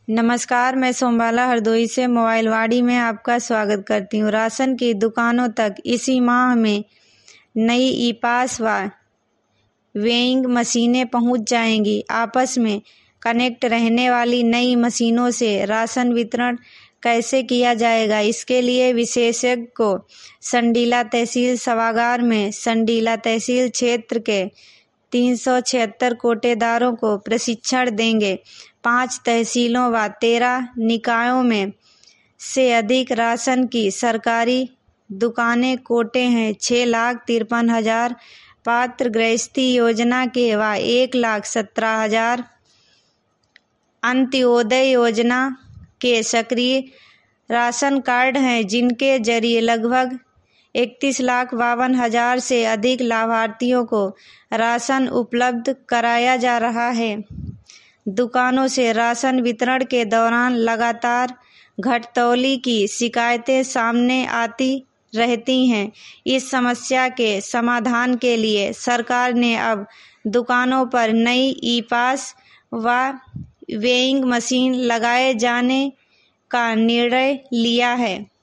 नमस्कार, मैं सोमबाला हरदोई से मोबाइलवाड़ी में आपका स्वागत करती हूँ। राशन की दुकानों तक इसी माह में नई ई-पास व वेइंग मशीनें पहुँच जाएंगी। आपस में कनेक्ट रहने वाली नई मशीनों से राशन वितरण कैसे किया जाएगा, इसके लिए विशेषज्ञ को संडीला तहसील सभागार में संडीला तहसील क्षेत्र के 376 कोटेदारों को प्रशिक्षण देंगे। 5 तहसीलों व 13 निकायों में से अधिक राशन की सरकारी दुकानें कोटे हैं। 6,53,000 पात्र गृहस्थी योजना के व 1,17,000 अंत्योदय योजना के सक्रिय राशन कार्ड हैं, जिनके जरिए लगभग 31,52,000 से अधिक लाभार्थियों को राशन उपलब्ध कराया जा रहा है। दुकानों से राशन वितरण के दौरान लगातार घटतौली की शिकायतें सामने आती रहती हैं। इस समस्या के समाधान के लिए सरकार ने अब दुकानों पर नई ई-पास व वेइंग मशीन लगाए जाने का निर्णय लिया है।